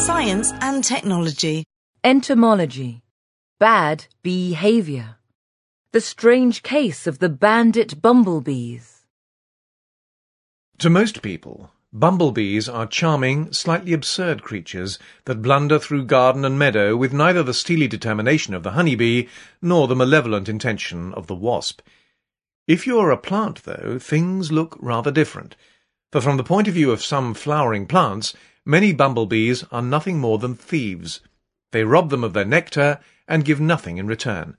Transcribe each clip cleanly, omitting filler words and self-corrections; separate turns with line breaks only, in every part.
science and technology.
Entomology. Bad behaviour. The strange case of the bandit bumblebees.
To most people, bumblebees are charming, slightly absurd creatures that blunder through garden and meadow with neither the steely determination of the honeybee nor the malevolent intention of the wasp. If you are a plant, though, things look rather different, for from the point of view of some flowering plants, many bumblebees are nothing more than thieves. They rob them of their nectar and give nothing in return.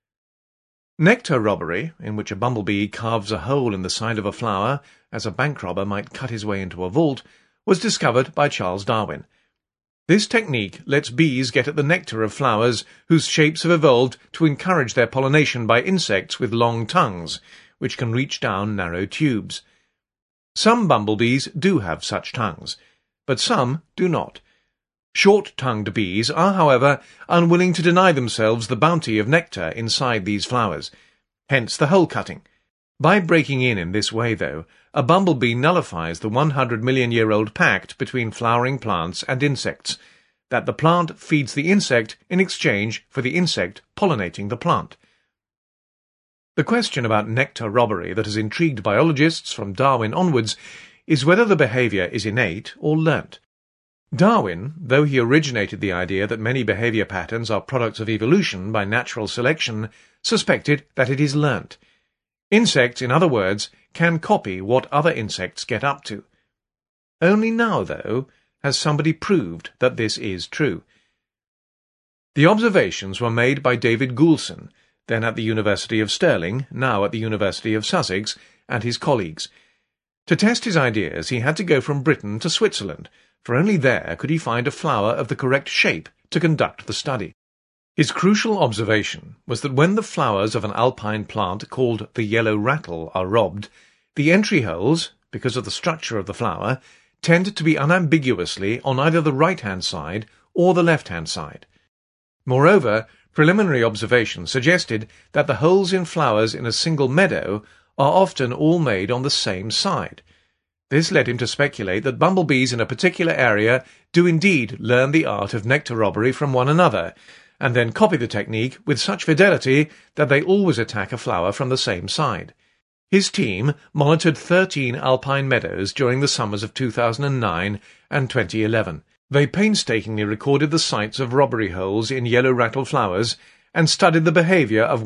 Nectar robbery, in which a bumblebee carves a hole in the side of a flower, as a bank robber might cut his way into a vault, was discovered by Charles Darwin. This technique lets bees get at the nectar of flowers whose shapes have evolved to encourage their pollination by insects with long tongues, which can reach down narrow tubes. Some bumblebees do have such tongues, but some do not. Short-tongued bees are, however, unwilling to deny themselves the bounty of nectar inside these flowers, hence the hole-cutting. By breaking in this way, though, a bumblebee nullifies the 100-million-year-old pact between flowering plants and insects, that the plant feeds the insect in exchange for the insect pollinating the plant. The question about nectar robbery that has intrigued biologists from Darwin onwards is whether the behaviour is innate or learnt. Darwin, though he originated the idea that many behaviour patterns are products of evolution by natural selection, suspected that it is learnt. Insects, in other words, can copy what other insects get up to. Only now, though, has somebody proved that this is true. The observations were made by David Goulson, then at the University of Stirling, now at the University of Sussex, and his colleagues. To test his ideas, he had to go from Britain to Switzerland, for only there could he find a flower of the correct shape to conduct the study. His crucial observation was that when the flowers of an alpine plant called the yellow rattle are robbed, the entry holes, because of the structure of the flower, tend to be unambiguously on either the right-hand side or the left-hand side. Moreover, preliminary observation suggested that the holes in flowers in a single meadow are often all made on the same side. This led him to speculate that bumblebees in a particular area do indeed learn the art of nectar robbery from one another, and then copy the technique with such fidelity that they always attack a flower from the same side. His team monitored 13 alpine meadows during the summers of 2009 and 2011. They painstakingly recorded the sites of robbery holes in yellow rattle flowers and studied the behaviour of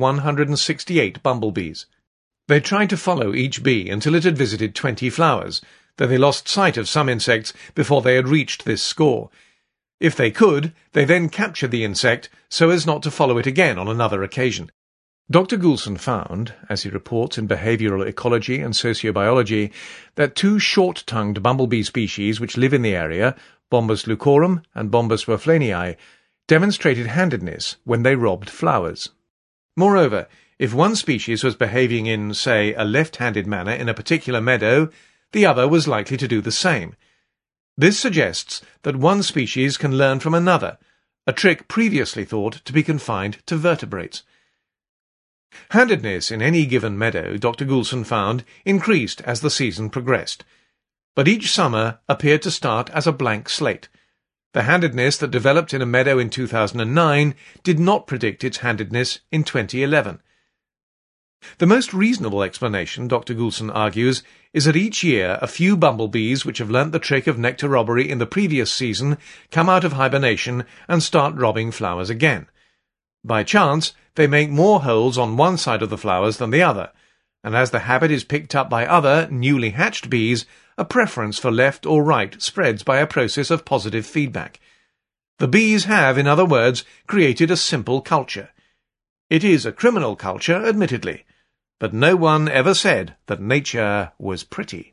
168 bumblebees. They tried to follow each bee until it had visited 20 flowers, though they lost sight of some insects before they had reached this score. If they could, they then captured the insect so as not to follow it again on another occasion. Dr. Goulson found, as he reports in Behavioural Ecology and Sociobiology, that 2 short-tongued bumblebee species which live in the area, Bombus lucorum and Bombus werflanii, demonstrated handedness when they robbed flowers. Moreover, if one species was behaving in, say, a left-handed manner in a particular meadow, the other was likely to do the same. This suggests that one species can learn from another, a trick previously thought to be confined to vertebrates. Handedness in any given meadow, Dr. Goulson found, increased as the season progressed, but each summer appeared to start as a blank slate. The handedness that developed in a meadow in 2009 did not predict its handedness in 2011. The most reasonable explanation, Dr. Goulson argues, is that each year a few bumblebees which have learnt the trick of nectar robbery in the previous season come out of hibernation and start robbing flowers again. By chance, they make more holes on one side of the flowers than the other, and as the habit is picked up by other, newly hatched bees, a preference for left or right spreads by a process of positive feedback. The bees have, in other words, created a simple culture. It is a criminal culture, admittedly, but no one ever said that nature was pretty.